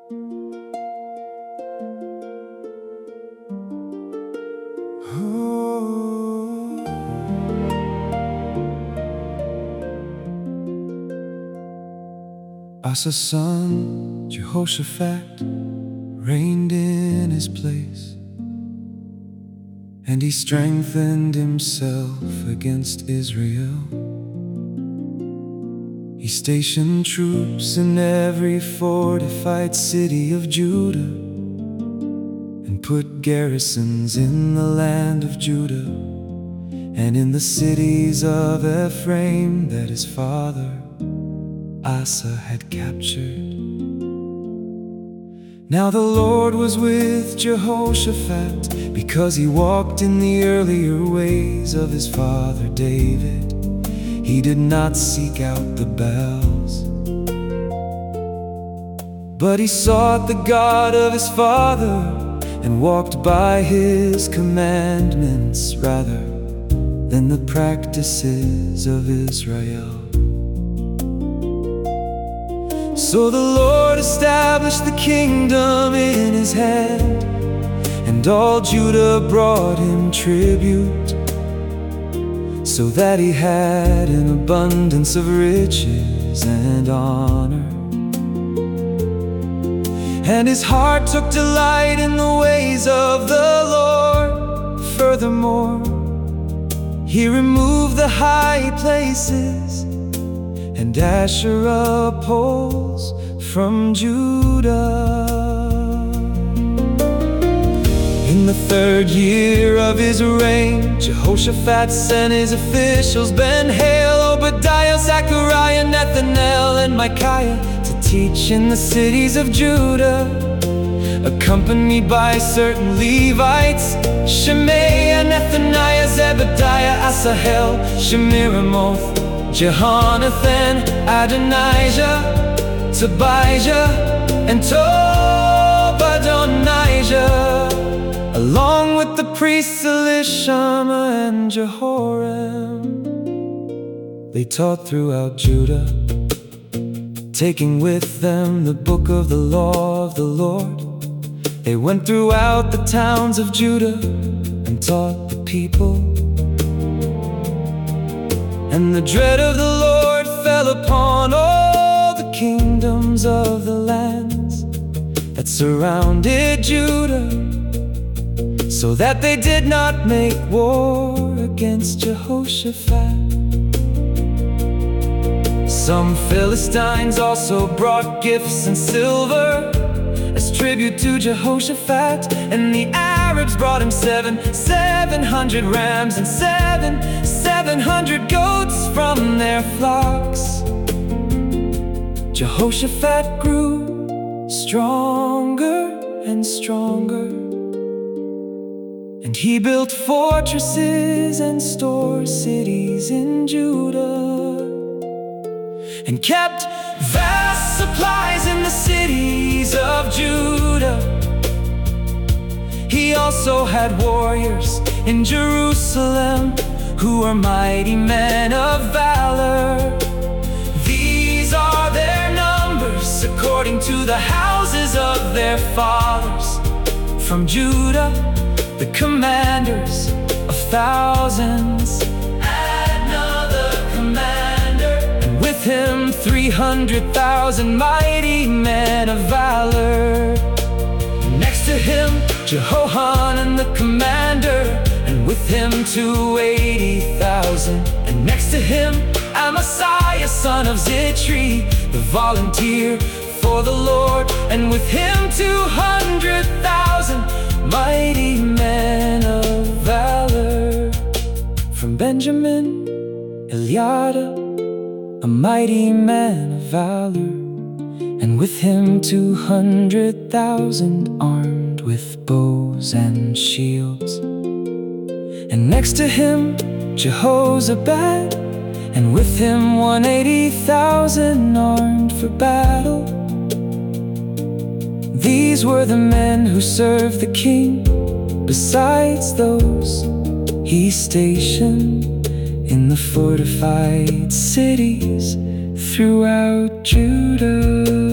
Asa's son, Jehoshaphat, reigned in his place, and he strengthened himself against Israel. He stationed troops in every fortified city of Judah, and put garrisons in the land of Judah, and in the cities of Ephraim that his father Asa had captured. Now the Lord was with Jehoshaphat, because he walked in the earlier ways of his father David. He did not seek out the Baals, but he sought the God of his father, and walked by his commandments rather than the practices of Israel. So the Lord established the kingdom in his hand, and all Judah brought him tribute, so that he had an abundance of riches and honor. And his heart took delight in the ways of the Lord. Furthermore, he removed the high places and Asherah poles from Judah. In the 3rd year of his reign, Jehoshaphat sent his officials, Ben-Hail, Obadiah, Zechariah, Nethanel, and Micaiah, to teach in the cities of Judah, accompanied by certain Levites: Shemaiah, Nethaniah, Zebediah, Asahel, Shemiramoth, Jehonathan, Adonijah, Tobijah, and Tobadonijah, along with the priests Elishama and Jehoram. They taught throughout Judah, taking with them the book of the law of the Lord. They went throughout the towns of Judah and taught the people. And the dread of the Lord fell upon all the kingdoms of the lands that surrounded Judah, so that they did not make war against Jehoshaphat. Some Philistines also brought gifts and silver as tribute to Jehoshaphat, and the Arabs brought him 700 rams and 700 goats from their flocks. Jehoshaphat grew stronger and stronger, and he built fortresses and store cities in Judah, and kept vast supplies in the cities of Judah. He also had warriors in Jerusalem who were mighty men of valor. These are their numbers according to the houses of their fathers. From Judah, the commanders of thousands, another commander, and with him 300,000 mighty men of valor. Next to him, Jehohanan the commander, and with him 280,000. And next to him, Amasiah son of Zitri, the volunteer for the Lord, and with him 200,000 mighty men of valor. From Benjamin, Eliada, a mighty man of valor, and with him 200,000 armed with bows and shields. And next to him, Jehozabad, and with him 180,000 armed for battle. These were the men who served the king, besides those he stationed in the fortified cities throughout Judah.